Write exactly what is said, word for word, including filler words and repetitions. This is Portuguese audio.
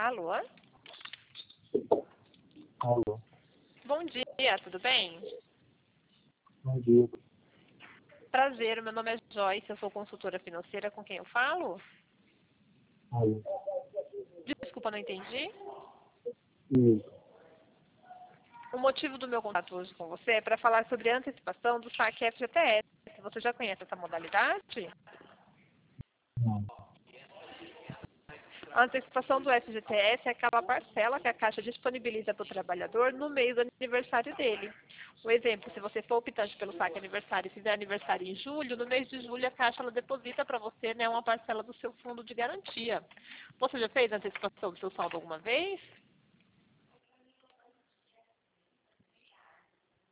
Alô? Alô, Bom dia, tudo bem? bom dia. Prazer, meu nome é Joyce, eu sou consultora financeira. Com quem eu falo? Alô, Desculpa, não entendi. isso, O motivo do meu contato hoje com você é para falar sobre a antecipação do saque F G T S. Você já conhece essa modalidade? não, A antecipação do F G T S é aquela parcela que a Caixa disponibiliza para o trabalhador no mês do aniversário dele. Um exemplo, se você for optante pelo saque aniversário e fizer aniversário em julho, no mês de julho a Caixa ela deposita para você, né, uma parcela do seu fundo de garantia. Você já fez a antecipação do seu saldo alguma vez?